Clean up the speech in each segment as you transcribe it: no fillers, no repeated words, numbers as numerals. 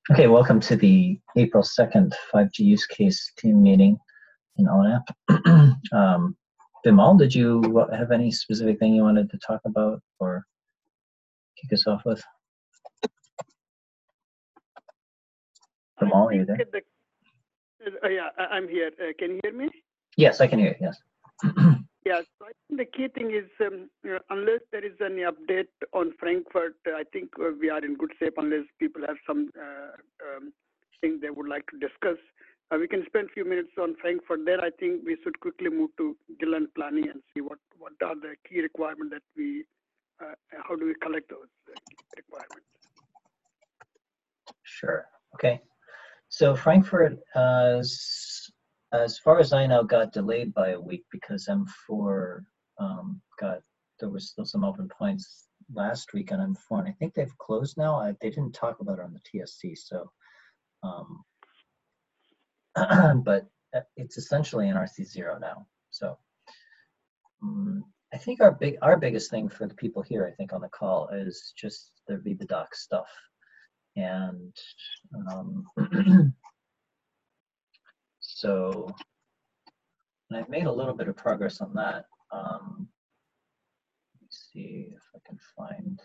Okay, welcome to the April 2nd 5G use case team meeting in ONAP. Bimal, did you have any specific thing you wanted to talk about or kick us off with? Bimal, are you there? Yeah, I'm here. Can you hear me? Yes, I can hear you, yes. Yeah, so I think the key thing is unless there is any update on Frankfurt, I think we are in good shape unless people have some thing they would like to discuss. We can spend a few minutes on Frankfurt. There, I think we should quickly move to Gillen planning and see what are the key requirements that we, how do we collect those requirements? Sure, okay. So Frankfurt, as far as I know, got delayed by a week because M4 there was still some open points last week on M4, and I think they've closed now. They didn't talk about it on the TSC, so, but it's essentially an RC0 now. So I think our biggest thing for the people here, I think on the call, is just the read the doc stuff, and so. And I've made a little bit of progress on that. Let me see if I can find.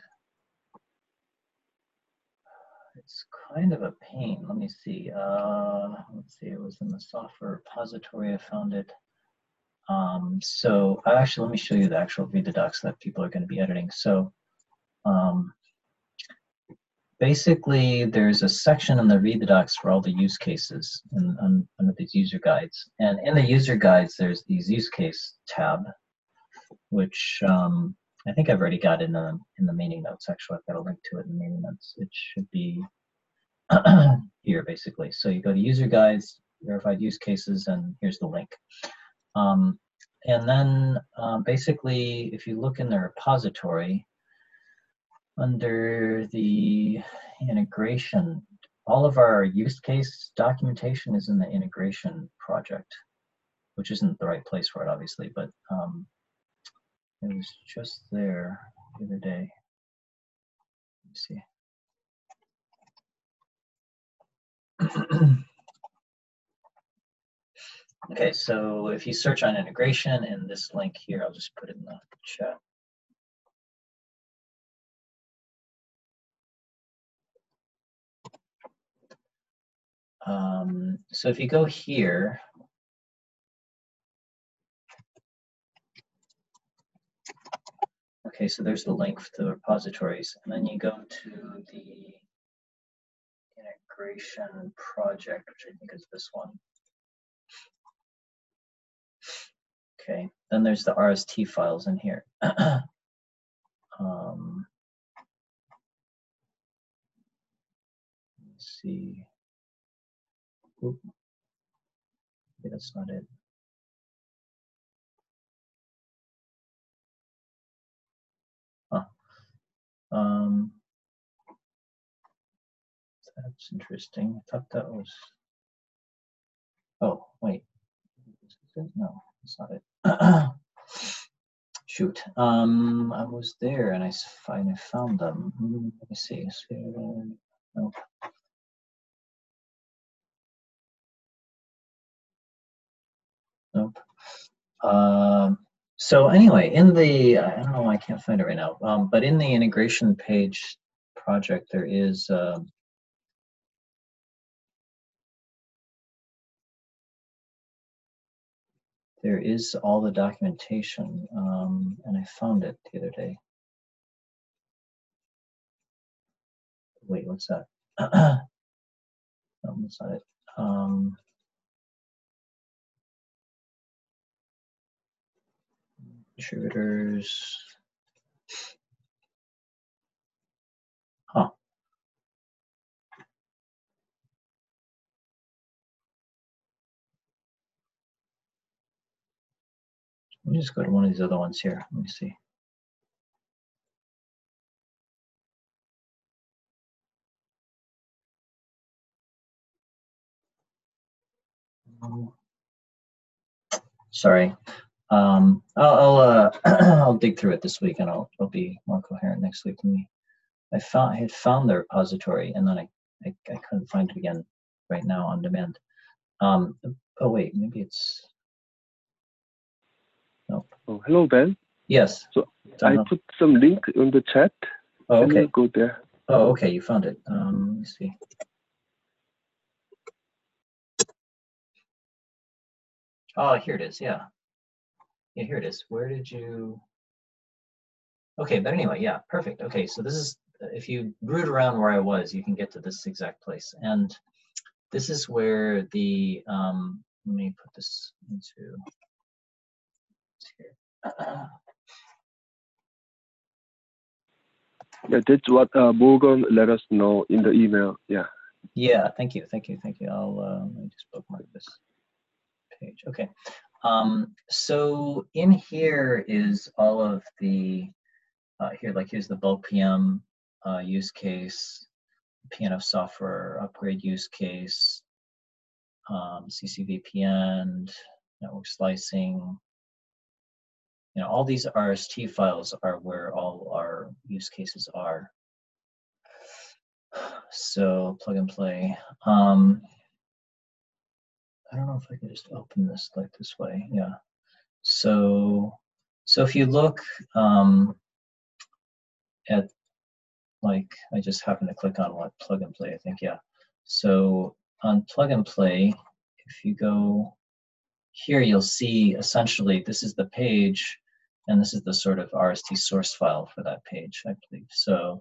It's kind of a pain. Let me see. Let's see. It was in the software repository. I found it. So actually, let me show you the actual read the docs that people are going to be editing. So basically, there's a section in the read the docs for all the use cases under these user guides. And in the user guides, there's these use case tab, which I think I've already got in the meeting notes. Actually, I've got a link to it in the meeting notes. It should be here, basically. So you go to user guides, verified use cases, and here's the link. And then basically, if you look in the repository, under the integration, all of our use case documentation is in the integration project, which isn't the right place for it, obviously, but it was just there the other day. Let me see. Okay, so if you search on integration in this link here, I'll just put it in the chat. So if you go here, okay, so there's the link to the repositories, and then you go to the integration project, which I think is this one. Okay, then there's the RST files in here. Let's see. Oop. Okay, that's not it. Huh. That's interesting. I thought that was. Oh, wait. No, that's not it. Shoot. I was there and I finally found them. Let me see. Nope. Nope. So anyway, in the, I don't know why I can't find it right now, but in the integration page project, there is all the documentation, and I found it the other day. Wait, what's that? No, that's not it. Contributors. Huh. Let me just go to one of these other ones here. Let me see. Sorry. I'll dig through it this week, and I'll be more coherent next week to me. I had found the repository, and then I I couldn't find it again right now on demand. Oh wait, maybe it's, nope. Oh, hello, Ben. Yes. So I put some link in the chat. Oh, Can okay. you go there? Oh, okay, you found it. Let me see. Oh, here it is, yeah. Yeah, here it is. Where did you? Okay, but anyway, yeah, perfect. Okay, so this is, if you root around where I was, you can get to this exact place. And this is where the, let me put this into here. Yeah, that's what Morgan let us know in the email. Yeah. Yeah, thank you. I'll let me just bookmark this page. Okay. So in here is all of the, here's the bulk PM use case, piano software upgrade use case, CCVPN, network slicing. All these RST files are where all our use cases are. So plug and play. I don't know if I can just open this like this way. Yeah. So if you look at, like, I just happened to click on what plug and play, I think, yeah. So on plug and play, if you go here, you'll see essentially this is the page, and this is the sort of RST source file for that page, I believe. So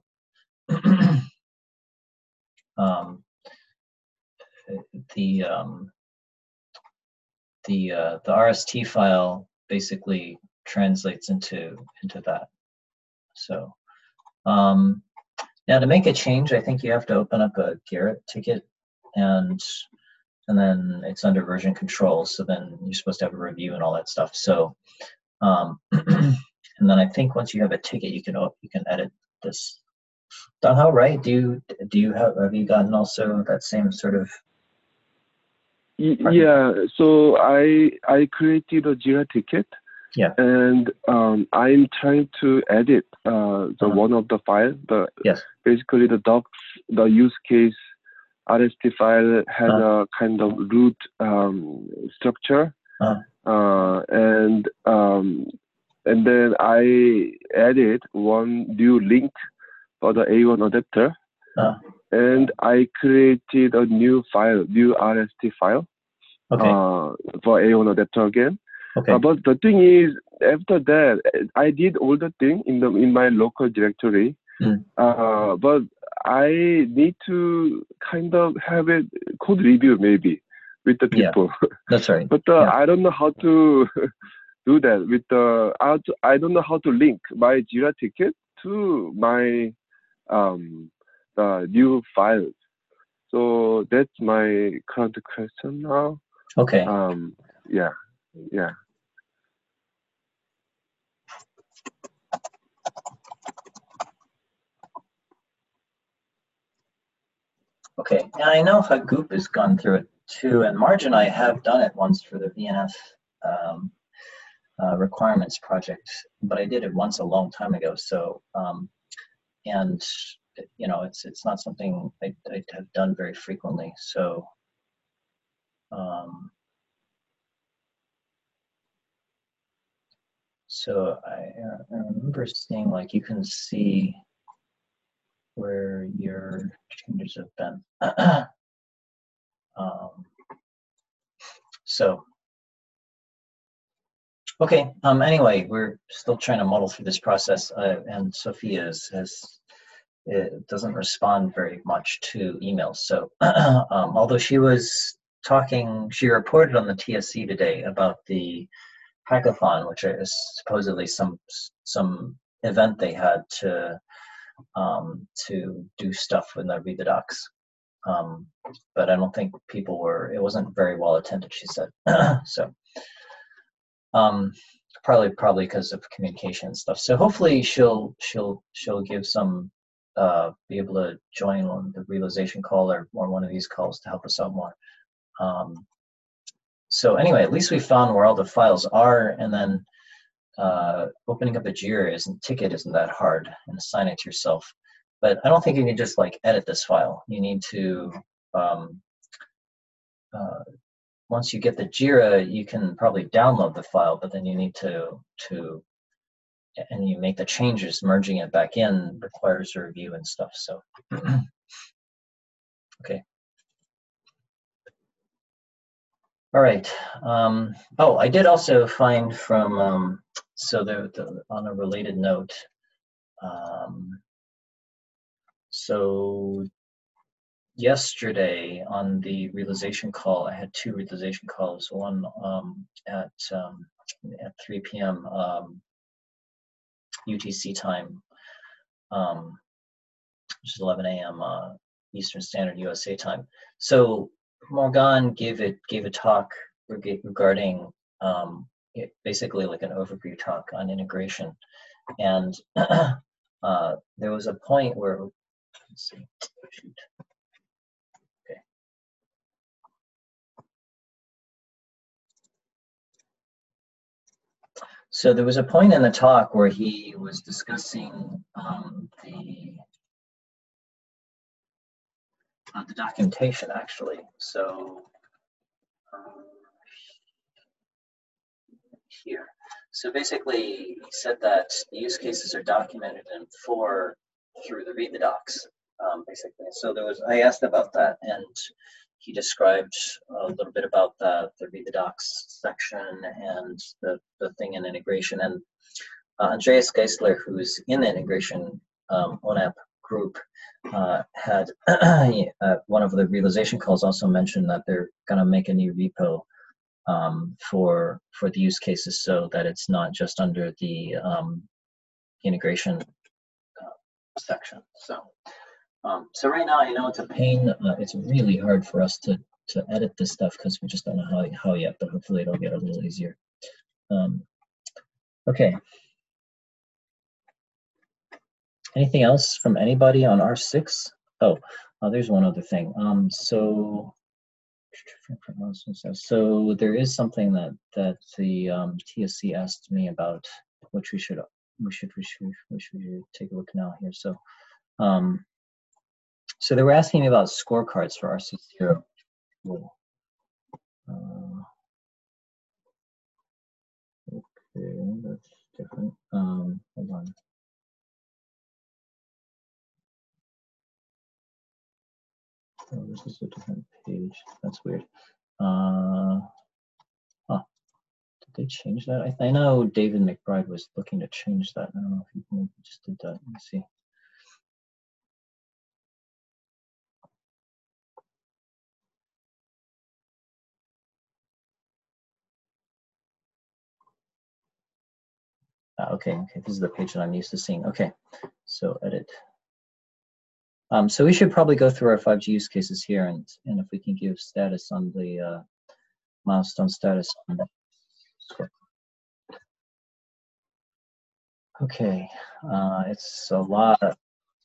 the RST file basically translates into that. So now to make a change, I think you have to open up a Gerrit ticket, and then it's under version control. So then you're supposed to have a review and all that stuff. So and then I think once you have a ticket, you can edit this. Donghao, right? Have you gotten also that same sort of? Yeah. So I created a Jira ticket. Yeah. And I'm trying to edit the one of the file. Basically the docs, the use case RST file has a kind of root structure, and then I added one new link for the A1 adapter, and I created a new file, new RST file, for A1 adapter again. Okay. But the thing is, after that, I did all the thing in my local directory. But I need to kind of have a code review maybe with the people. Yeah, that's right. But I don't know how to do that with the. I don't know how to link my Jira ticket to my the new files. So that's my current question now. Okay. Yeah. Okay, and I know Hagoop has gone through it too, and Marge and I have done it once for the VNF requirements project, but I did it once a long time ago. So, and it's not something I have done very frequently. So, I remember seeing, like, you can see where your changes have been. So, okay. Anyway, we're still trying to muddle through this process, and Sophia it doesn't respond very much to emails. So, although she was talking, she reported on the TSC today about the hackathon, which is supposedly some event they had to do stuff when they read the docs. But I don't think it wasn't very well attended, she said. So probably because of communication and stuff. So hopefully she'll give some be able to join on the realization call or one of these calls to help us out more. So anyway, at least we found where all the files are, and then opening up a Jira ticket isn't that hard, and assign it to yourself. but I don't think you can just like edit this file. You need to, once you get the JIRA, you can probably download the file, but then you need to and you make the changes, merging it back in requires a review and stuff, so. Okay. All right. Oh, I did also find from, so on a related note, so yesterday on the realization call, I had 2 realization calls, one at 3 p.m. UTC time, which is 11 a.m. Eastern Standard USA time. So Morgan gave a talk regarding basically like an overview talk on integration, and there was a point where, let's see, shoot. Okay. So there was a point in the talk where he was discussing the documentation, actually. So here. So basically, he said that the use cases are documented in 4 through the read the docs, basically. So I asked about that, and he described a little bit about the read the docs section and the thing in integration. And Andreas Geisler, who's in the integration ONAP group, had one of the realization calls also mentioned that they're going to make a new repo for the use cases, so that it's not just under the integration section. So right now, I know it's a pain. It's really hard for us to edit this stuff because we just don't know how yet, but hopefully it'll get a little easier. Okay. Anything else from anybody on R6? Oh, there's one other thing. So there is something that the TSC asked me about, which we should take a look now here. So so they were asking me about scorecards for RC0. Okay, that's different. Hold on. Oh, this is a different page. That's weird. Did they change that? I know David McBride was looking to change that. I don't know if he just did that. Let me see. Okay, this is the page that I'm used to seeing. Okay, so edit. So we should probably go through our 5G use cases here, and if we can give status on the milestone status on that. Okay, it's a lot of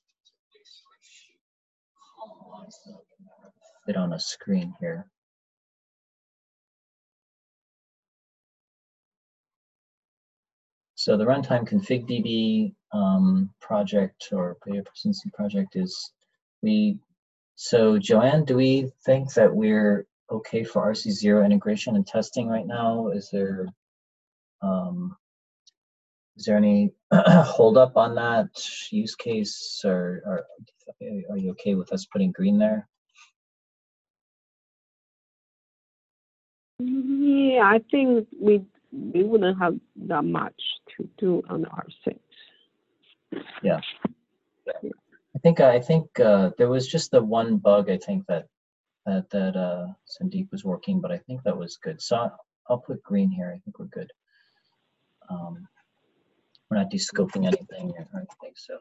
fit on a screen here. So the runtime config DB project or data persistence project is so Joanne, do we think that we're okay for RC0 integration and testing right now? Is there any hold up on that use case, or are you okay with us putting green there? Yeah, I think we wouldn't have that much to do on R6. Yeah. I think there was just the one bug I think that Sandeep was working, but I think that was good. So I'll put green here. I think we're good. We're not descoping anything or anything, so.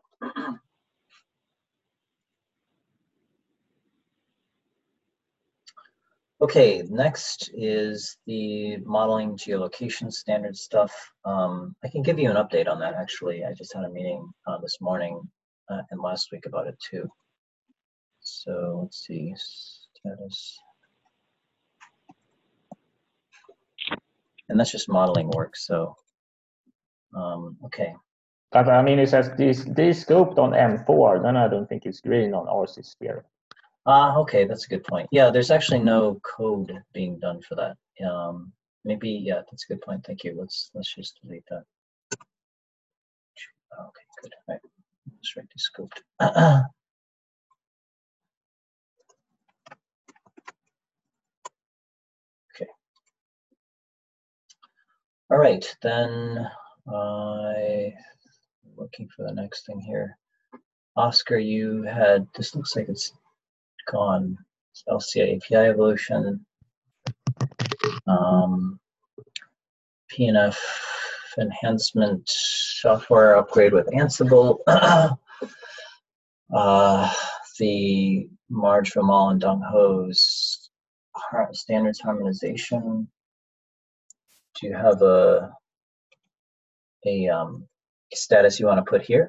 Okay, next is the modeling geolocation standard stuff. I can give you an update on that, actually. I just had a meeting this morning and last week about it too. So let's see, status. And that's just modeling work, so, okay. But I mean, it says this scoped on M4, then I don't think it's green on RC sphere. Okay, that's a good point. Yeah, there's actually no code being done for that. Maybe, yeah, that's a good point. Thank you. Let's just delete that. Okay, good. All right, let's write the scoped. Okay. All right, then I'm looking for the next thing here. Oscar, you had, this looks like it's gone. It's LCI API evolution. PNF enhancement software upgrade with Ansible. The Marge Ramal and Dong Ho's standards harmonization. Do you have a status you want to put here?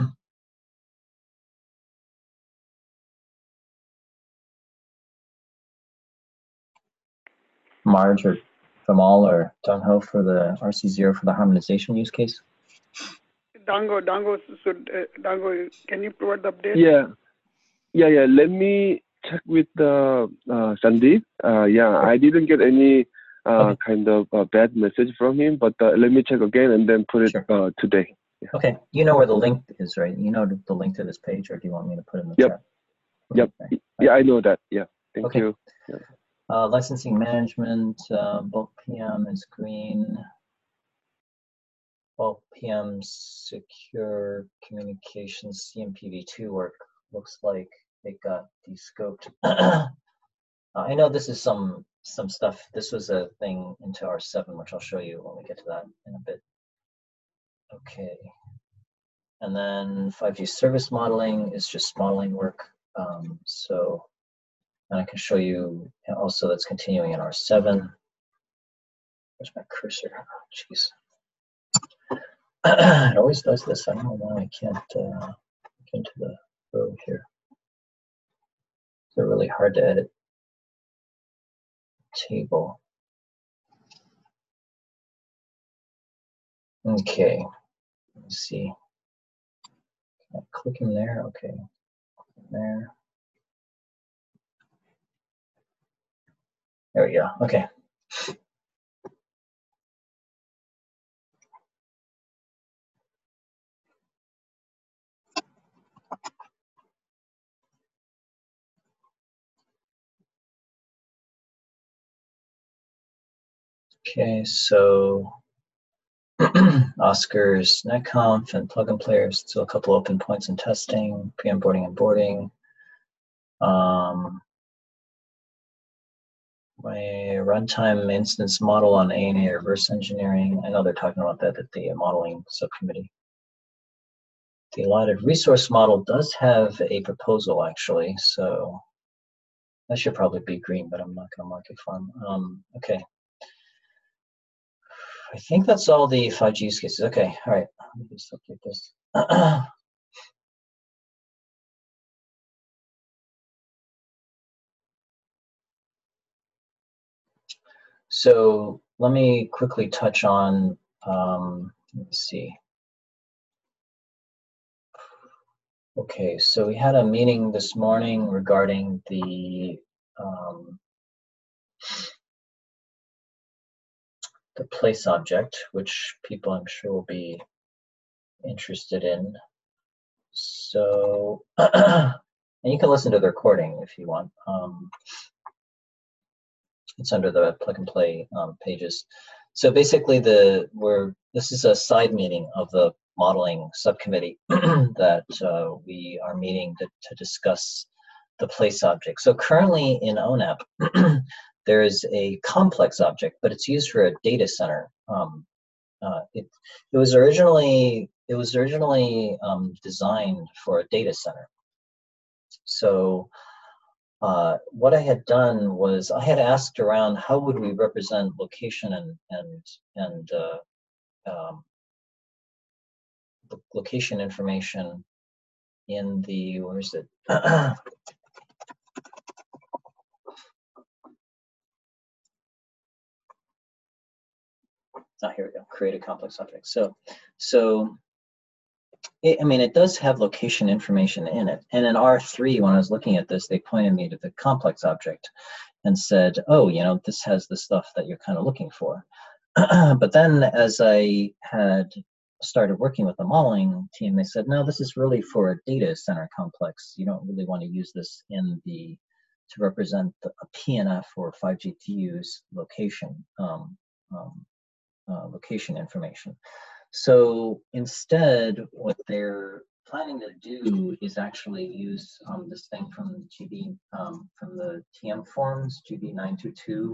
Marge or Ramal or Dong Ho for the RC0 for the harmonization use case? Dango, can you provide the update? Yeah. Let me check with Sandeep. I didn't get any kind of bad message from him, but let me check again and then put it today. Yeah. Okay, you know where the link is, right? You know the link to this page, or do you want me to put it in the chat? Yep. Okay. Yeah, I know that. Yeah. Thank you. Yeah. Licensing management, bulk PM is green. Bulk PM secure communications CMPv2 work looks like it got descoped. I know this is some stuff. This was a thing into R7, which I'll show you when we get to that in a bit. Okay. And then 5G service modeling is just modeling work. And I can show you also that's continuing in R7. Where's my cursor? Oh, jeez. It always does this. I don't know why I can't get into the road here. It's really hard to edit table. Okay, let me see. Can I click in there? Okay, there. There we go. Okay. Okay, so Oscar's netconf and plugin players, still a couple open points in testing, pre-onboarding and boarding. My runtime instance model on ANA reverse engineering. I know they're talking about that at the modeling subcommittee. The allotted resource model does have a proposal actually, so that should probably be green, but I'm not going to mark it for them. Okay. I think that's all the 5G use cases. Okay, all right. Let me just update this. So let me quickly touch on, let me see. Okay, so we had a meeting this morning regarding the place object, which people I'm sure will be interested in. So, and you can listen to the recording if you want. It's under the plug and play pages. So basically, this is a side meeting of the modeling subcommittee that we are meeting to discuss the place object. So currently in ONAP, there is a complex object, but it's used for a data center. It was originally designed for a data center. So what I had done was I had asked around how would we represent location and location information in the, where is it? Here we go, create a complex object. So I mean, it does have location information in it. And in R3, when I was looking at this, they pointed me to the complex object and said, oh, you know, this has the stuff that you're kind of looking for. But then as I had started working with the modeling team, they said, no, this is really for a data center complex. You don't really want to use this in the, to represent a PNF or 5G to use location, location information. So instead, what they're planning to do is actually use this thing from GB, from the TM forms, GB 922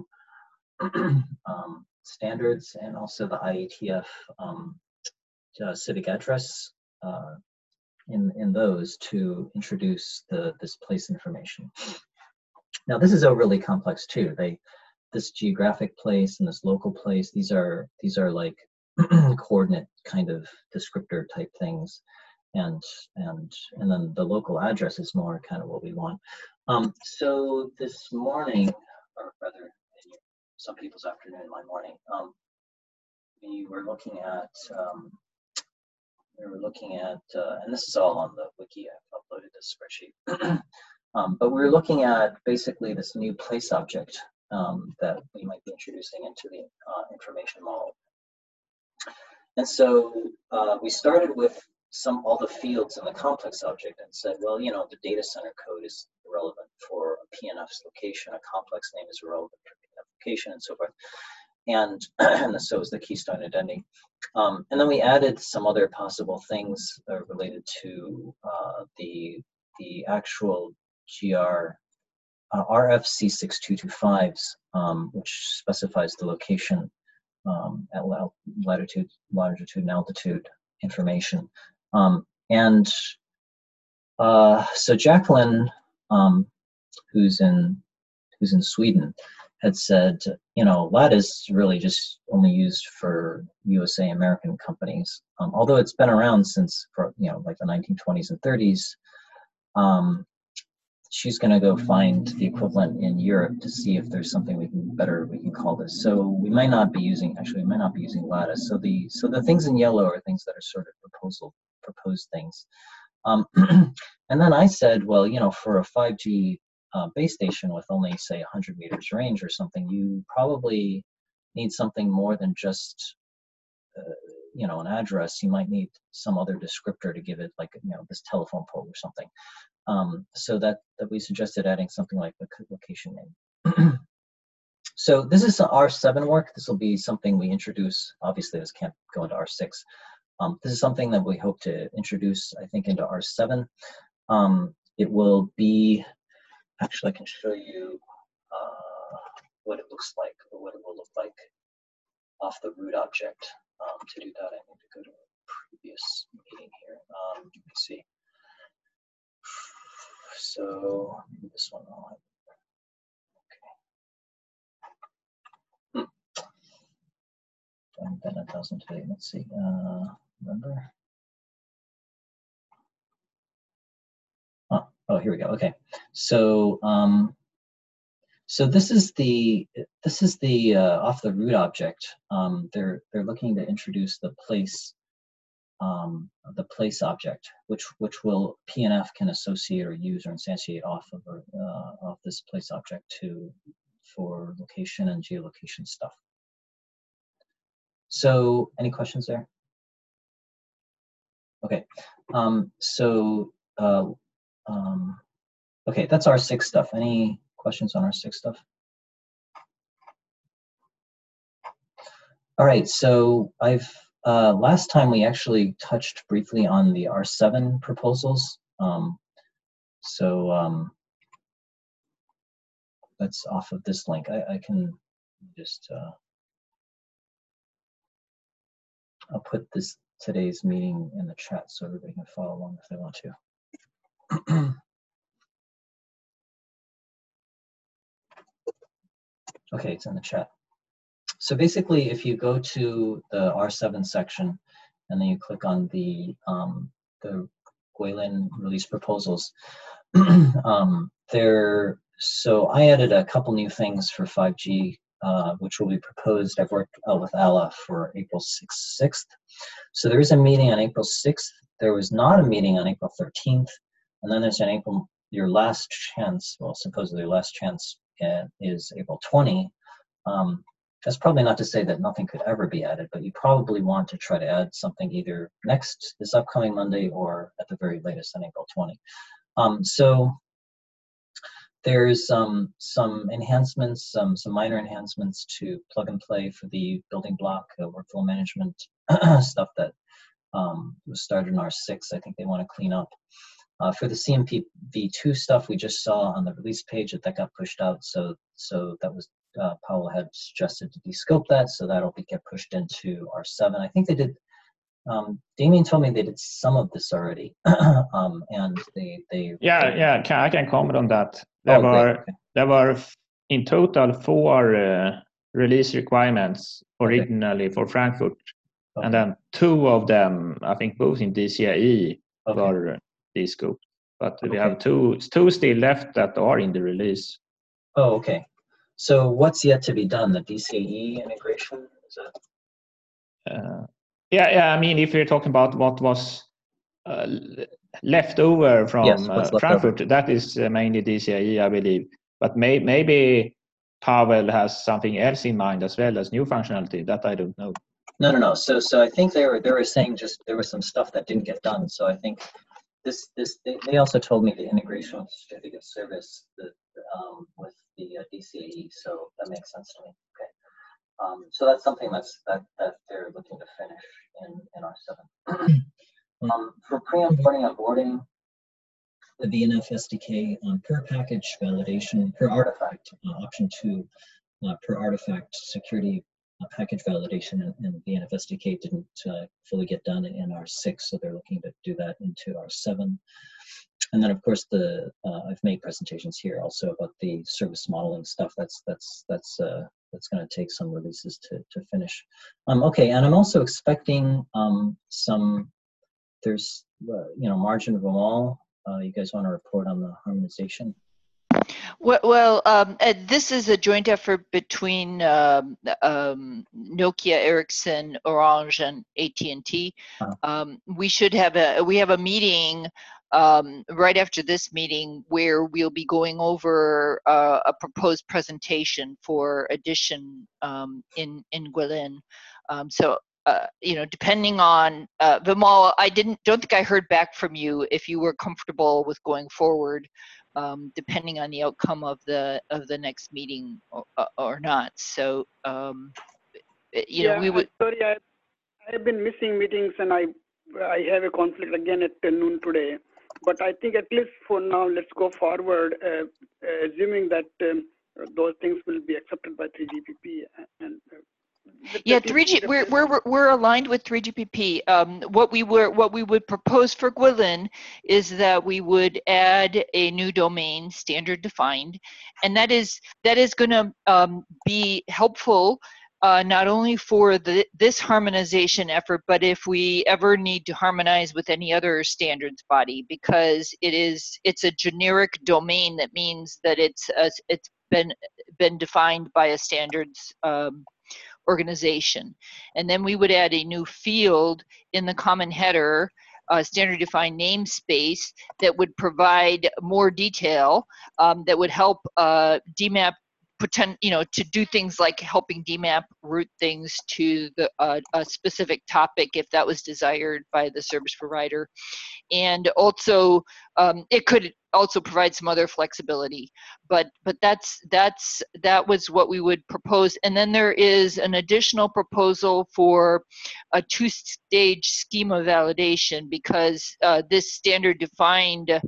standards, and also the IETF civic address in those to introduce this place information. Now this is overly complex too. This geographic place and this local place, these are like coordinate kind of descriptor type things, and then the local address is more kind of what we want. So this morning, or rather in some people's afternoon, my morning, we were looking at and this is all on the wiki. I've uploaded this spreadsheet. But we were looking at basically this new place object that we might be introducing into the information model. And so we started with all the fields in the complex object and said, well, you know, the data center code is irrelevant for a PNF's location, a complex name is irrelevant for PNF location, and so forth. And so is the keystone identity. And then we added some other possible things related to the actual GR RFC6225s, which specifies the location at latitude, longitude, and altitude information. So Jacqueline, who's in Sweden, had said, you know, LAT is really just only used for USA American companies, although it's been around since, you know, like the 1920s and 30s. She's going to go find the equivalent in Europe to see if there's something we can call this. So we might not be using Lattice. So the things in yellow are things that are sort of proposed things. And then I said, well, you know, for a 5G base station with only say 100 meters range or something, you probably need something more than just you know, an address. You might need some other descriptor to give it, like, you know, this telephone pole or something. So that we suggested adding something like the location name. So this is R7 work. This will be something we introduce. Obviously, this can't go into R6. This is something that we hope to introduce, I think, into R7. It will be, actually, I can show you what it looks like, or what it will look like off the root object. To do that, I need to go to a previous meeting here. Let me see. So maybe this one I'll have. Okay. And then it doesn't today. Let's see. Remember? Oh, here we go. Okay. So so this is the off the root object. They're looking to introduce the place object, which will PNF can associate or use or instantiate off this place object for location and geolocation stuff. So any questions there? Okay. Okay, that's R6 stuff. Any questions on R6 stuff? All right, so last time we actually touched briefly on the R7 proposals. That's off of this link. I can just, I'll put today's meeting in the chat so everybody can follow along if they want to. Okay, it's in the chat. So basically, if you go to the R7 section and then you click on the Guilin release proposals, so I added a couple new things for 5G, which will be proposed. I've worked with ALA for April 6th. So there is a meeting on April 6th there was not a meeting on April 13th, and then there's your last chance, well, supposedly your last chance is April 20. That's probably not to say that nothing could ever be added, but you probably want to try to add something either this upcoming Monday, or at the very latest on April 20. So there's some enhancements, some minor enhancements to plug and play for the building block workflow management stuff that was started in R6. I think they want to clean up. For the CMP v2 stuff, we just saw on the release page that got pushed out. So that was Powell had suggested to descope that, so that'll get pushed into R7. I think they did. Damien told me they did some of this already, and they. Yeah. I can comment on that. There were in total 4 release requirements originally for Frankfurt, and then 2 of them, I think, both in DCIe were descoped. But we have two still left that are in the release. Oh, okay. So what's yet to be done? The DCIe integration? Is that? Yeah. I mean, if you're talking about what was left over from Frankfurt, that is mainly DCIe, I believe. But maybe Pavel has something else in mind as well as new functionality that I don't know. No. So I think they were saying just there was some stuff that didn't get done. So I think they also told me the integration with certificate of service with the DCIe. So that makes sense to me. Okay. So that's something that they're looking to finish in R7. For pre-onboarding and onboarding, the VNF SDK per package validation, per artifact, option 2, per artifact security package validation and VNF SDK didn't fully get done in R6, so they're looking to do that into R7. And then, of course, I've made presentations here also about the service modeling stuff. That's going to take some releases to finish. Okay, and I'm also expecting there's margin of them all. You guys want to report on the harmonization? Well, this is a joint effort between Nokia, Ericsson, Orange, and AT&T. We have a meeting right after this meeting where we'll be going over a proposed presentation for addition in Guilin. Depending on Vimal, I don't think I heard back from you if you were comfortable with going forward, depending on the outcome of the next meeting or not. So, we would. Sorry, I have been missing meetings, and I have a conflict again at noon today. But I think at least for now, let's go forward, assuming that those things will be accepted by 3GPP and. Yeah, 3G. We're aligned with 3GPP. What we would propose for Guilin is that we would add a new domain, standard defined, and that is going to be helpful not only for this harmonization effort, but if we ever need to harmonize with any other standards body, because it's a generic domain. That means that it's been defined by a standards organization. And then we would add a new field in the common header, standard defined namespace, that would provide more detail, that would help DMAP to do things like helping DMAP route things to a specific topic if that was desired by the service provider. And also, it could also provide some other flexibility, but that was what we would propose. And then there is an additional proposal for a 2-stage schema validation, because this standard defined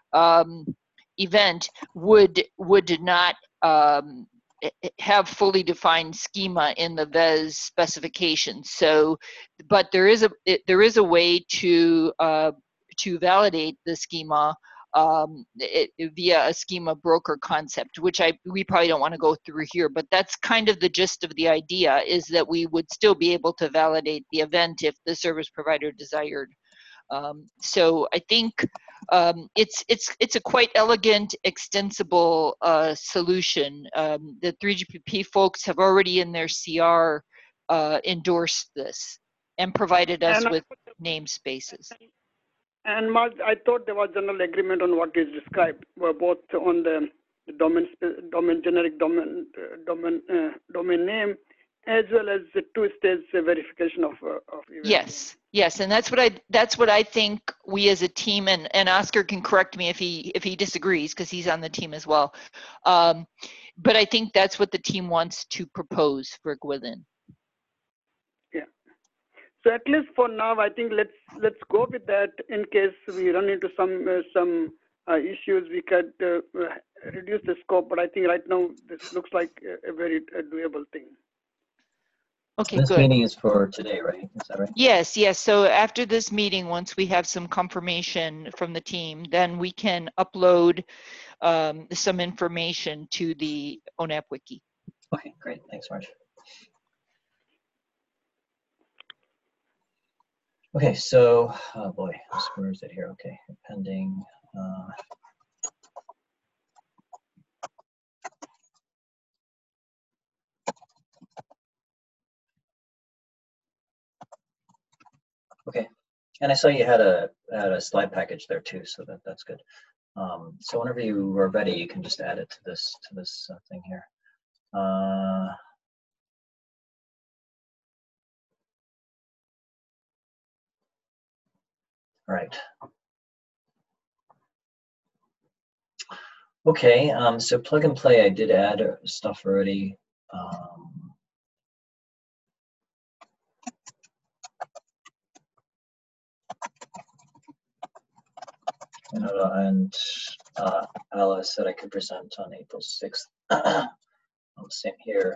event would not have fully defined schema in the VES specification. So, but there is a way to validate the schema via a schema broker concept, which we probably don't want to go through here, but that's kind of the gist of the idea, is that we would still be able to validate the event if the service provider desired. So I think it's a quite elegant, extensible solution. The 3GPP folks have already in their CR endorsed this and provided us with namespaces. And Mark, I thought there was general agreement on what is described, both on the generic domain name, as well as the two-stage verification of event. Yes, and that's what I think we as a team, and Oscar can correct me if he disagrees, because he's on the team as well. But I think that's what the team wants to propose for Gwilyn. Yeah. So at least for now, I think let's go with that. In case we run into some issues, we could reduce the scope. But I think right now this looks like a very doable thing. Okay, this good. meeting is for today, right? Is that right? Yes. So after this meeting, once we have some confirmation from the team, then we can upload some information to the ONAP wiki. Okay, great. Thanks, Marge. Okay, so, oh boy, where is it here? Okay, pending. Okay, and I saw you had a slide package there too, so that's good. So whenever you are ready, you can just add it to this thing here. All right. Okay, so plug and play, I did add stuff already. And Alice said I could present on April 6th. Same here.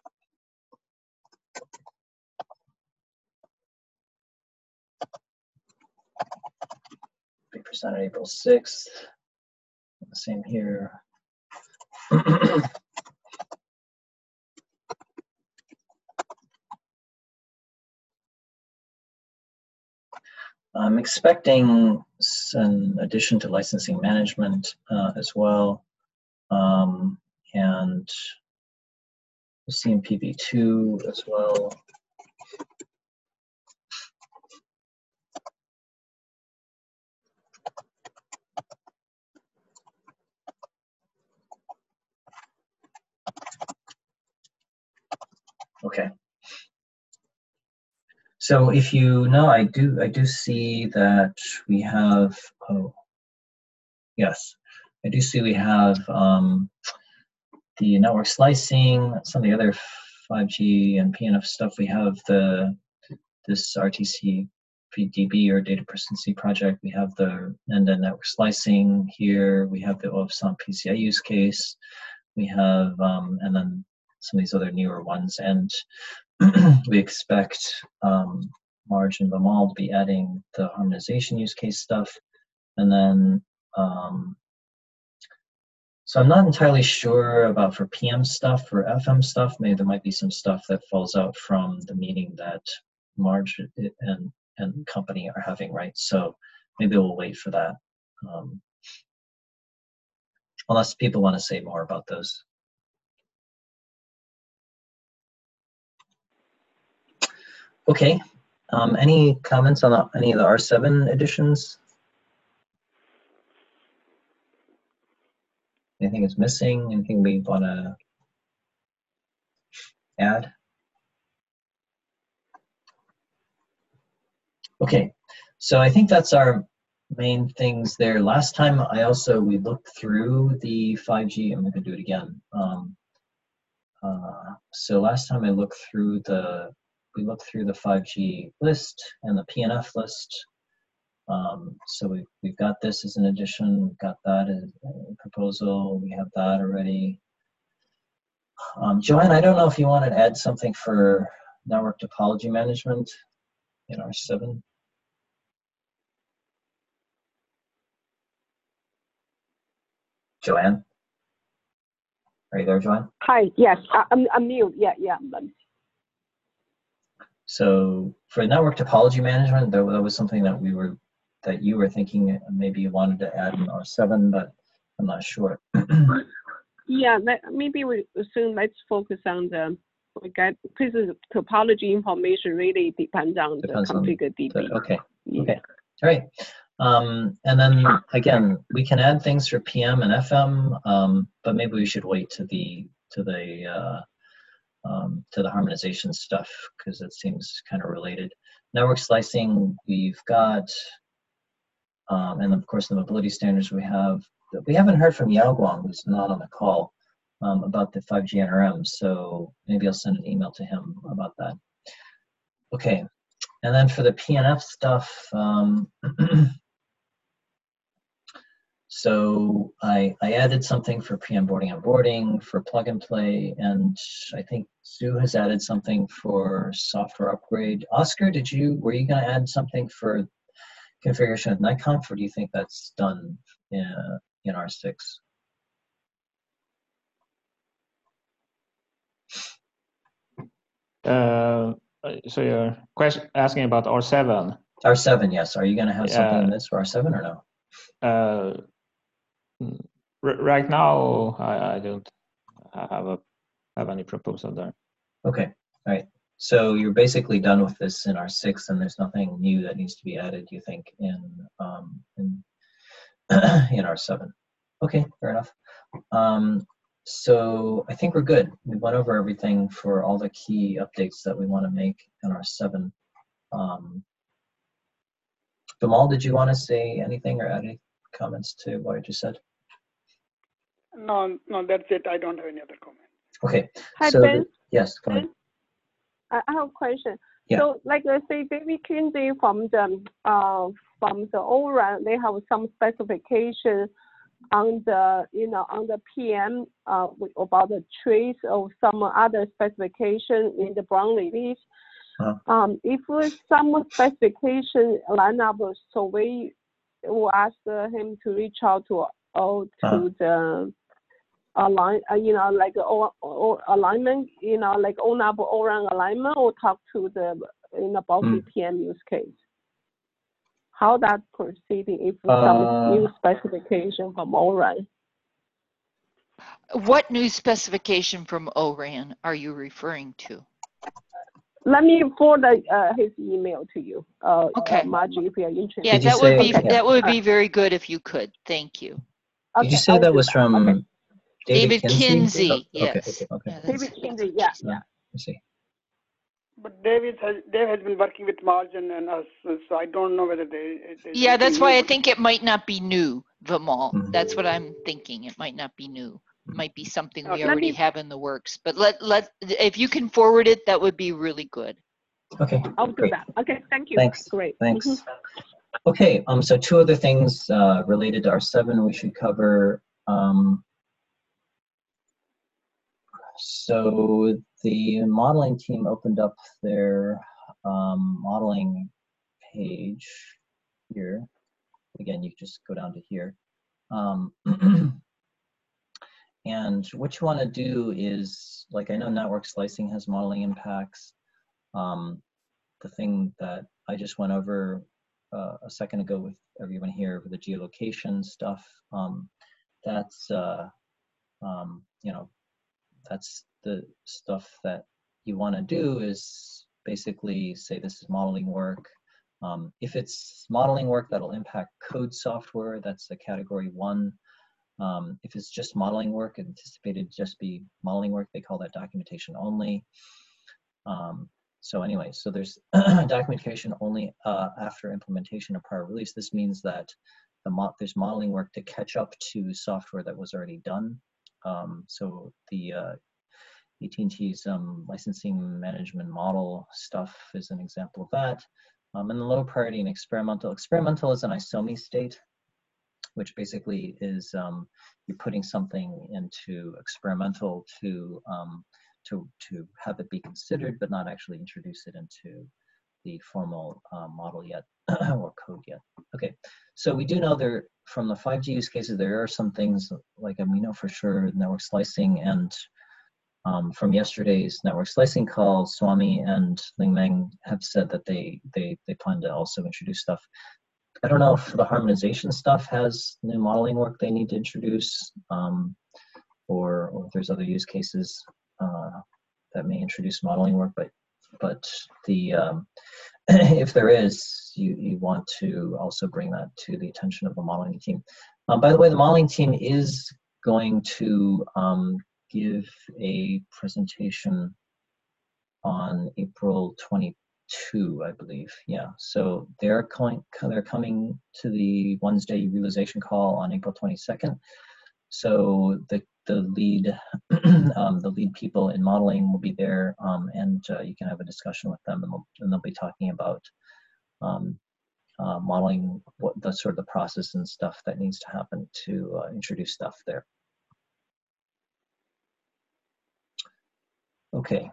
We presented April 6th. Same here. I'm expecting some addition to licensing management as well. And CMPV2 as well. Okay. So if you know, I do see that we have, oh, yes, I do see we have the network slicing, some of the other 5G and PNF stuff. We have this RTC PDB or data persistency project. We have the end-to-end network slicing here. We have the OFSOM PCI use case. We have, and then some of these other newer ones. And we expect Marge and Vimal to be adding the harmonization use case stuff. And then, so I'm not entirely sure about for PM stuff, for FM stuff, maybe there might be some stuff that falls out from the meeting that Marge and company are having, right? So maybe we'll wait for that. Unless people want to say more about those. Okay, any comments on any of the R7 editions? Anything is missing? Anything we want to add? Okay, so I think that's our main things there. Last time we looked through the 5G. I'm going to do it again. So last time we looked through the 5G list and the PNF list. So we've got this as an addition. We've got that as a proposal. We have that already. Joanne, I don't know if you want to add something for network topology management in R7. Joanne? Are you there, Joanne? Hi, yes, I'm mute, yeah. So for network topology management, that was something that you were thinking maybe you wanted to add in R7, but I'm not sure. Yeah, maybe let's focus on because the topology information really depends on the configure DB. Okay. Okay. All right. And then again, we can add things for PM and FM, but maybe we should wait to the harmonization stuff because it seems kind of related. Network slicing, we've got, and of course the mobility standards we haven't heard from Yao Guang, who's not on the call, about the 5G NRM. So maybe I'll send an email to him about that. Okay, and then for the PNF stuff. So I added something for PM boarding and boarding, for plug and play, and I think Sue has added something for software upgrade. Oscar, were you going to add something for configuration of NICOMP, or do you think that's done in R6? So you're asking about R7? R7, yes. Are you going to have something in this for R7 or no? Right now, I don't have any proposal there. Okay, all right. So you're basically done with this in R6, and there's nothing new that needs to be added, you think, in R7. Okay, fair enough. So I think we're good. We went over everything for all the key updates that we want to make in R7. Bimal, did you want to say anything or add any comments to what I just said? No, that's it. I don't have any other comment. Okay. Hi, so Ben. Yes, go ahead. I have a question. Yeah. So, like, let's say David Kinsey from the ORAN, they have some specification on the on the PM about the trace or some other specification in the Brown release. If some specification line up, so we will ask him to reach out to the align, like or alignment, like own up ORAN alignment, or talk to the about the PM use case. How that proceeding if some new specification from ORAN? What new specification from ORAN are you referring to? Let me forward his email to you. Okay. Margie, if you are interested. Yeah, that would be very good if you could. Thank you. Did you say that was from David Kinsey? Yes. Okay. Yeah, David Kinsey, yeah. I see. But Dave has been working with Margin and us, so I don't know whether they yeah, that's why I think it might not be new, Vimal. That's what I'm thinking. It might not be new. It might be something we already have in the works. But if you can forward it, that would be really good. Okay. I'll do that. Okay, thank you. Thanks. Great. Thanks. Okay, so two other things related to R7 we should cover. So the modeling team opened up their modeling page here. Again, you just go down to here. And what you want to do is, like, I know network slicing has modeling impacts. The thing that I just went over a second ago with everyone here for the geolocation stuff, that's that's the stuff that you want to do is basically say this is modeling work. If it's modeling work that'll impact code software, that's a category 1. If it's just modeling work, anticipated to just be modeling work, they call that documentation only. So anyway, so there's documentation only after implementation of prior release. This means that there's modeling work to catch up to software that was already done. So the AT&T's licensing management model stuff is an example of that. And the low priority and experimental. Experimental is an ISOMI state, which basically is you're putting something into experimental to have it be considered, but not actually introduce it into the formal model yet or code yet. Okay, so we do know there from the 5G use cases there are some things like we know for sure network slicing, and from yesterday's network slicing call, Swami and Ling Meng have said that they plan to also introduce stuff. I don't know if the harmonization stuff has new modeling work they need to introduce, or if there's other use cases that may introduce modeling work. But the if there is, case, you want to also bring that to the attention of the modeling team. By the way, the modeling team is going to give a presentation on April 22, I believe. Yeah, so they're coming to the Wednesday realization call on April 22nd. So the lead the lead people in modeling will be there, and you can have a discussion with them, and they'll be talking about modeling what the sort of the process and stuff that needs to happen to introduce stuff there. Okay.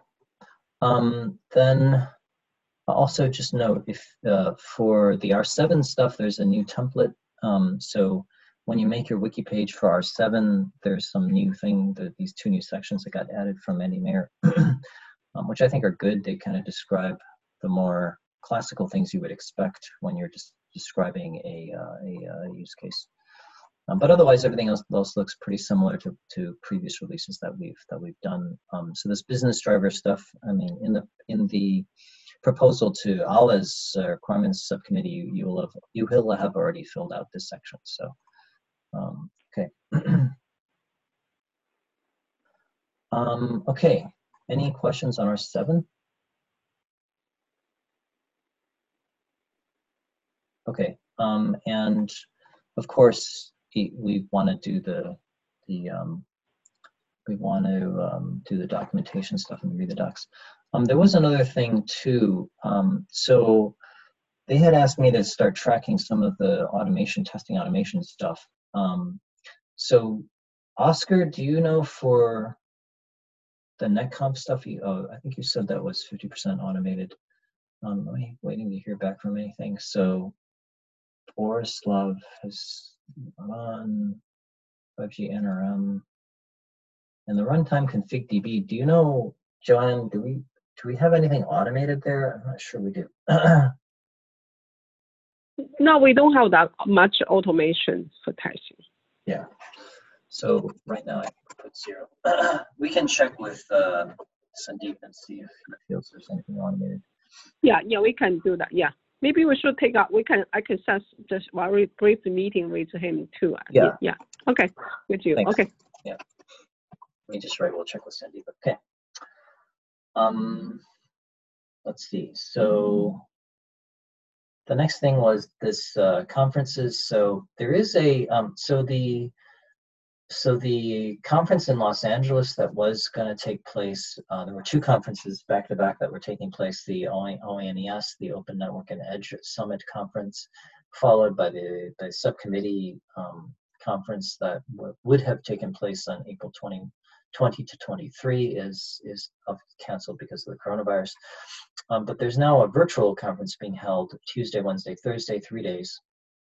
Then also just note, if for the R7 stuff, there's a new template. So when you make your wiki page for R7, there's some new thing, these 2 new sections that got added from Andy Mayer, which I think are good. They kind of describe the more classical things you would expect when you're just describing a use case. But otherwise, everything else looks pretty similar to previous releases that we've done. So this business driver stuff, I mean, in the proposal to Ala's requirements subcommittee, you will have already filled out this section. So, okay. Okay. Any questions on R7? Okay. And of course, we want to do the documentation stuff and read the docs. There was another thing too. So they had asked me to start tracking some of the testing automation stuff. So Oscar, do you know for the NetComp stuff? I think you said that was 50% automated. I'm waiting to hear back from anything. So Borislav has run 5G NRM and the runtime config DB. Do you know, Joanne, do we have anything automated there? I'm not sure we do. No, we don't have that much automation for testing. Yeah. So right now I can put 0. We can check with Sandeep and see if he feels there's anything automated. Yeah, we can do that. Yeah. Maybe we should take out. I can set this very brief meeting with him too. Yeah. Yeah. Okay. With you. Thanks. Okay. Yeah. Let me just write. We'll check with Sandeep. Okay. Let's see. So the next thing was this conferences. So there is a so the conference in Los Angeles that was going to take place, there were 2 conferences back to back that were taking place, the OANES, the Open Network and Edge Summit conference, followed by the subcommittee conference that would have taken place on April 20 to 23 is canceled because of the coronavirus. But there's now a virtual conference being held Tuesday, Wednesday, Thursday, 3 days.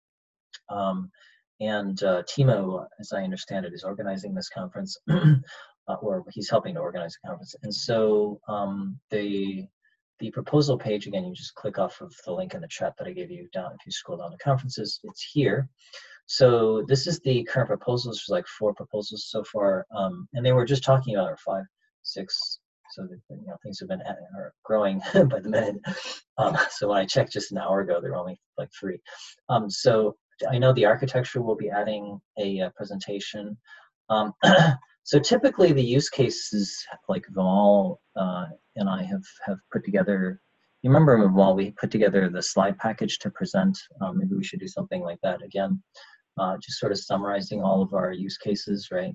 And Timo, as I understand it, is organizing this conference, or he's helping to organize the conference. And so the proposal page, again, you just click off of the link in the chat that I gave you down. If you scroll down to conferences, it's here. So this is the current proposals. There's like 4 proposals so far, and they were just talking about our 5, 6. So things have been growing by the minute. So when I checked just an hour ago, there were only like 3. So I know the architecture will be adding a presentation. So typically the use cases, like Vimal and I have put together, you remember Vimal, we put together the slide package to present. Maybe we should do something like that again, just sort of summarizing all of our use cases, right?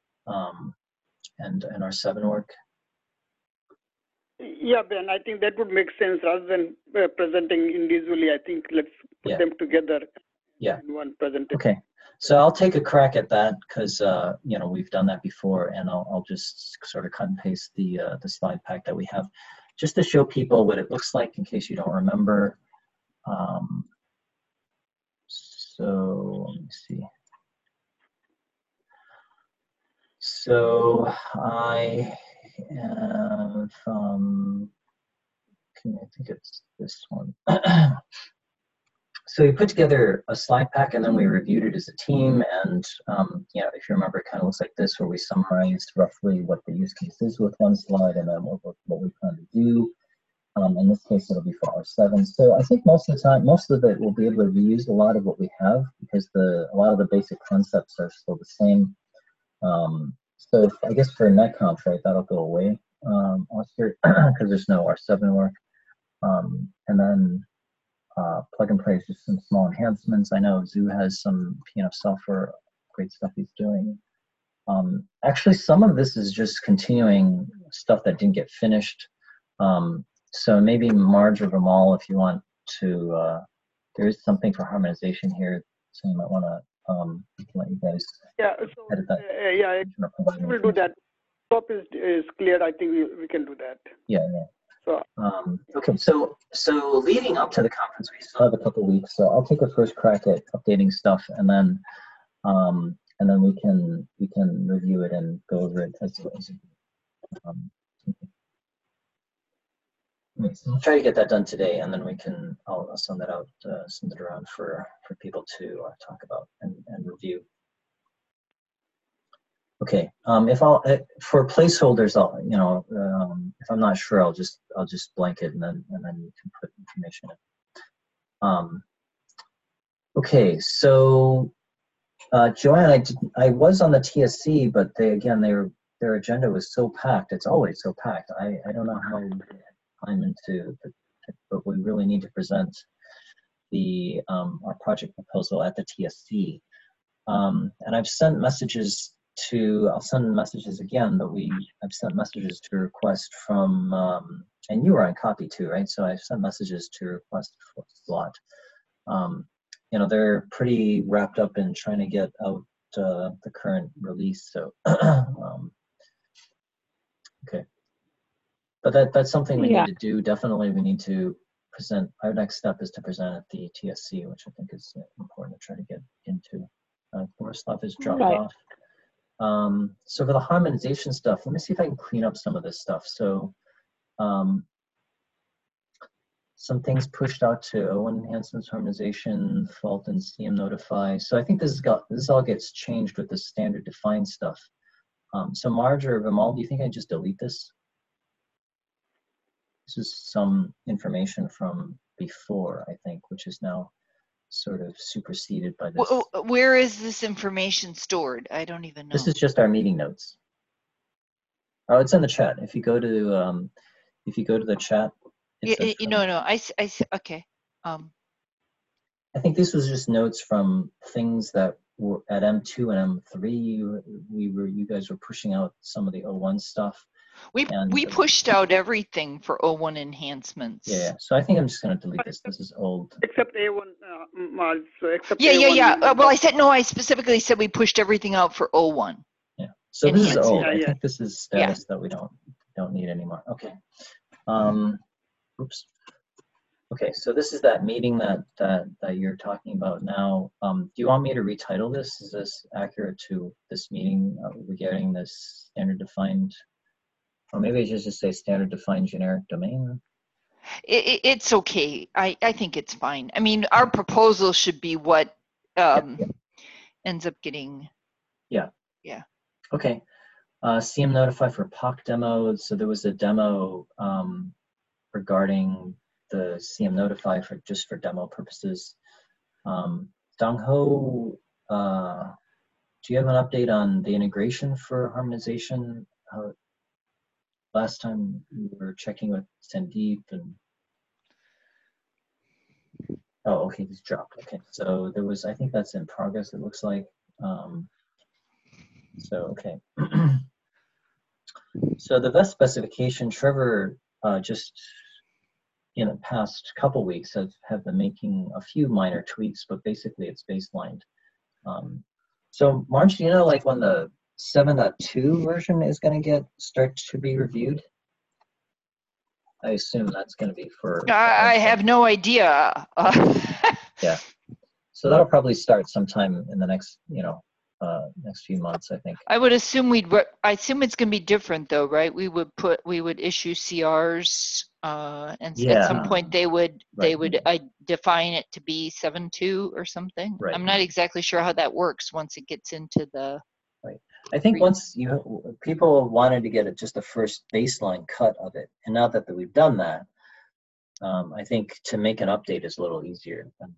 And our 7 work. Yeah, Ben, I think that would make sense rather than presenting individually. I think let's put them together. Yeah. In one presentation. Okay, so I'll take a crack at that because we've done that before, and I'll just sort of cut and paste the slide pack that we have, just to show people what it looks like in case you don't remember. So let me see. So I have I think it's this one. So we put together a slide pack and then we reviewed it as a team. And if you remember, it kind of looks like this, where we summarized roughly what the use case is with one slide and then what we plan to do. In this case, it'll be for R7. So I think most of the time, most of it will be able to reuse a lot of what we have because a lot of the basic concepts are still the same. So I guess for netconf, right, that'll go away, Oscar, because there's no R7 work. And then plug and play is just some small enhancements. I know Zoo has some PNF software, great stuff he's doing. Actually, some of this is just continuing stuff that didn't get finished. So maybe Marge or Vimal, if you want to, there is something for harmonization here, so you might want to let you guys edit that. Yeah, we'll do that. Scope is clear. I think we can do that. Yeah. So, okay, so leading up to the conference, we still have a couple weeks. So I'll take a first crack at updating stuff, and then we can review it and go over it as so I'll try to get that done today, and then I'll send that out, send it around for people to talk about and review. Okay, for placeholders, if I'm not sure, I'll just blanket and then you can put information in. Okay, so Joanne, I was on the TSC, but their agenda was so packed. It's always so packed. I don't know how I'm into, but we really need to present our project proposal at the TSC. And I've sent messages I'll send messages again, but I've sent messages to request from, and you were on copy too, right? So I've sent messages to request for a slot. They're pretty wrapped up in trying to get out the current release. So, okay. But that's something we need to do. Definitely, we need to present. Our next step is to present at the TSC, which I think is important to try to get into. Borislav has dropped off. So for the harmonization stuff, let me see if I can clean up some of this stuff. So some things pushed out to O1 enhancements, harmonization, fault, and CM notify. So I think this all gets changed with the standard defined stuff. So Marge or Vimal, do you think I just delete this? This is some information from before, I think, which is now sort of superseded by this. Where is this information stored? I don't even know. This is just our meeting notes. Oh, it's in the chat. If you go to the chat. Okay. I think this was just notes from things that were at M2 and M3. You guys were pushing out some of the O1 stuff. We pushed out everything for O1 enhancements. Yeah. So I think I'm just going to delete this. This is old. Except A1, Marge. So except A1, yeah. Well, I specifically said we pushed everything out for O1. Yeah. So this is old. I think this is status that we don't need anymore. Okay. Oops. Okay. So this is that meeting that you're talking about now. Do you want me to retitle this? Is this accurate to this meeting regarding this standard defined? Or maybe I should just say standard defined generic domain. It's okay. I think it's fine. I mean, our proposal should be what ends up getting. Yeah. Okay. CM notify for POC demos. So there was a demo regarding the CM notify just for demo purposes. Dong-Ho, do you have an update on the integration for harmonization? Last time we were checking with Sandeep and okay, he's dropped. Okay, so I think that's in progress, it looks like. Okay. So the VEST specification, Trevor just in the past couple weeks have been making a few minor tweaks, but basically it's baselined. So Marge, do you know like when the 7.2 version is going to start to be reviewed? I assume that's going to be for. I have no idea. Yeah, so that'll probably start sometime in the next, next few months, I think. I would assume I assume it's going to be different, though, right? We would issue CRs, and at some point they would define it to be 7.2 or something. Right. I'm not exactly sure how that works once it gets into the. Right. I think once people wanted to get just the first baseline cut of it, and now that we've done that, I think to make an update is a little easier than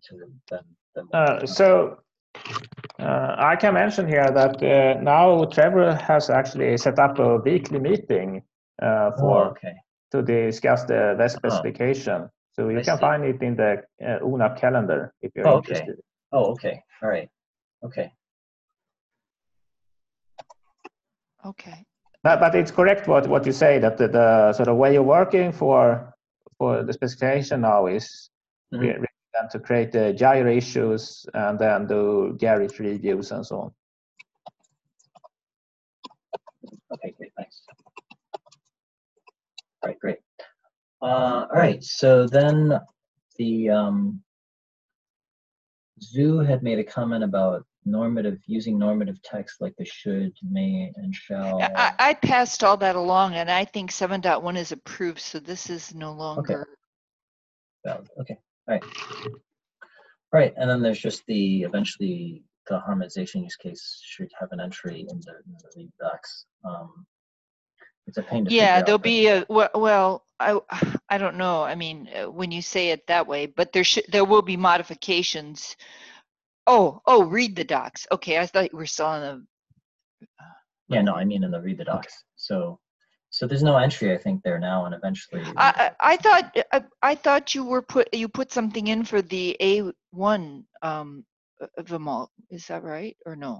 I can mention here that now Trevor has actually set up a weekly meeting to discuss the VES specification. So you can find it in the UNAP calendar if you're interested. Oh, okay. All right. Okay. Okay. But it's correct what you say, that the sort of way you're working for the specification now is to create the gyro issues and then do Garrett reviews and so on. Okay, great, thanks. All right, great. All right, so then the Zoo had made a comment about using normative text like the should, may, and shall. I passed all that along, and I think 7.1 is approved, so this is no longer valid. Okay, all right. All right, and then there's just eventually the harmonization use case should have an entry in the read docs. It's a pain to figure out. There'll be a well. I don't know. I mean, when you say it that way, but there will be modifications. Oh, read the docs. Okay, I thought you were still on the. Yeah, no, I mean in the read the docs. So there's no entry, I think, there now, and eventually. I thought you put something in for the A1 Vimal. Is that right or no?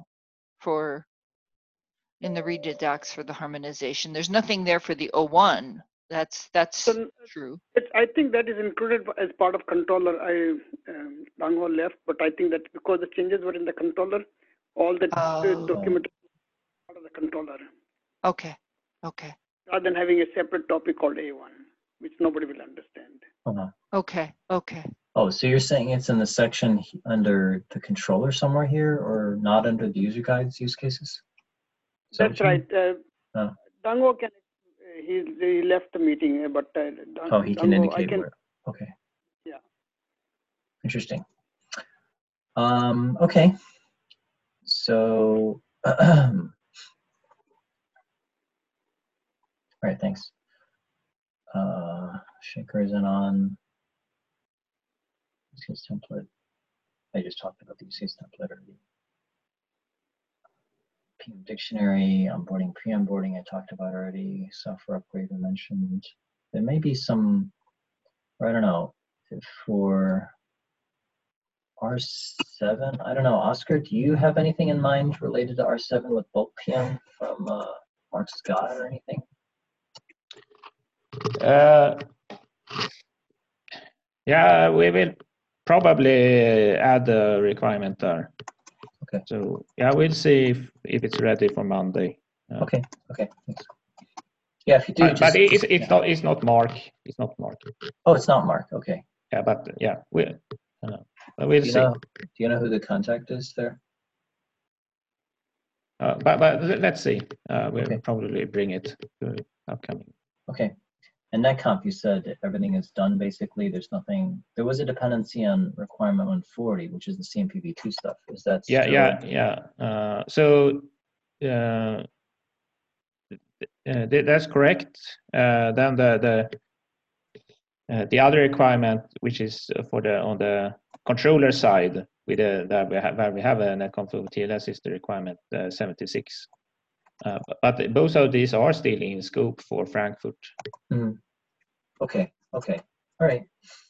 In the read the docs for the harmonization, there's nothing there for the O1. That's true. I think that is included as part of controller. Dang Ho left, but I think that because the changes were in the controller, all the document part of the controller. Okay. Rather than having a separate topic called A1, which nobody will understand. Okay. Oh, so you're saying it's in the section under the controller somewhere here, or not under the user guides use cases? That's right. Dang Ho he left the meeting, but he can indicate where. Okay. Yeah. Interesting. Okay. So, all right. Thanks. Shaker isn't on. Use case template. I just talked about the use case template already. PM dictionary, onboarding, pre-onboarding, I talked about already. Software upgrade I mentioned. There may be some, or I don't know, for R7, I don't know. Oscar, do you have anything in mind related to R7 with bulk PM from Mark Scott or anything? Yeah, we will probably add a requirement there. Okay. So yeah, we'll see if it's ready for Monday. Okay. Thanks. Yeah, if you do. But it's not Mark. It's not Mark. Oh, it's not Mark. Okay. Yeah, but yeah, we'll see. Do you know who the contact is there? But let's see. We'll probably bring it to upcoming. Okay. And NetConf, you said everything is done basically. There's nothing. There was a dependency on requirement 140, which is the CMPv2 stuff. Is that? Yeah. So that's correct. Then the other requirement, which is on the controller side, where we have a NetConf TLS, is the requirement 76. But both of these are still in scope for Frankfurt. Okay. All right.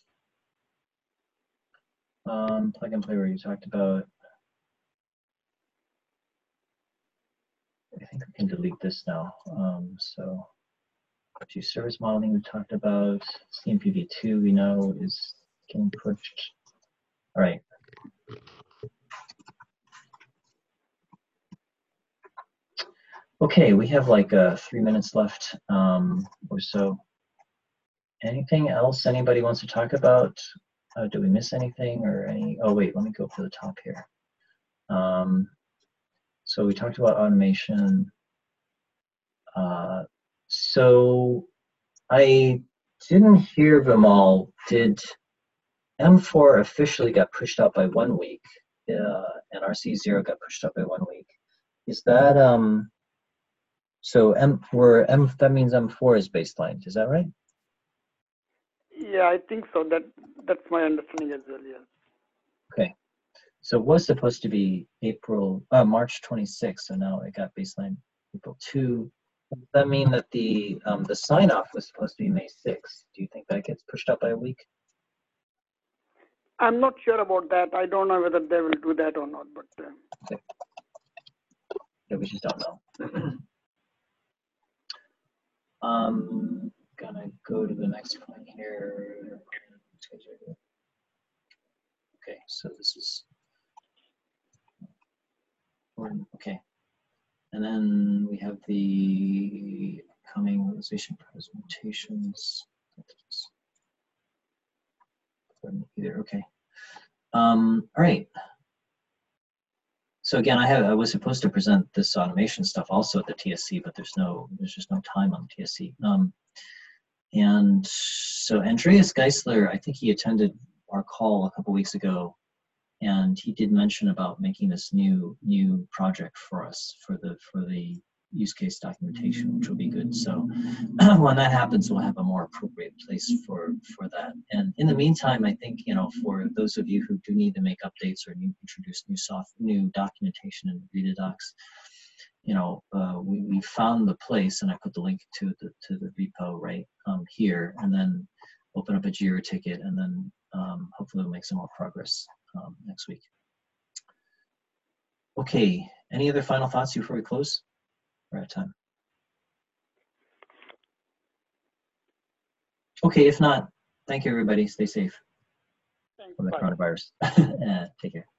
Plug and play where you talked about. I think we can delete this now. So service modeling we talked about. CMPv2 we know is getting pushed. All right. Okay, we have like 3 minutes left or so. Anything else anybody wants to talk about? Did we miss anything or any? Oh wait, let me go up to the top here. So we talked about automation. So I didn't hear them all. Did M4 officially got pushed out by 1 week, and RC0 got pushed out by 1 week? Is that so? That means M4 is baseline. Is that right? Yeah, I think so. That's my understanding as well. Yeah. Okay. So it was supposed to be March 26th. So now it got baseline April 2. Does that mean that the sign off was supposed to be May 6th? Do you think that gets pushed up by a week? I'm not sure about that. I don't know whether they will do that or not. But okay. Yeah, we just don't know. Gonna go to the next point here. Okay, so this is okay. And then we have the upcoming organization presentations. Either okay. All right. So again, I was supposed to present this automation stuff also at the TSC, but there's just no time on the TSC. And so Andreas Geisler, I think he attended our call a couple weeks ago, and he did mention about making this new project for us for the use case documentation, which will be good. So when that happens, we'll have a more appropriate place for that. And in the meantime, I think, for those of you who do need to make updates or introduce new documentation in Redadocs, we found the place, and I put the link to the repo right here, and then open up a Jira ticket, and then hopefully we'll make some more progress next week. Okay, any other final thoughts before we close? We're out of time. Okay, if not, thank you everybody. Stay safe from the coronavirus. Take care.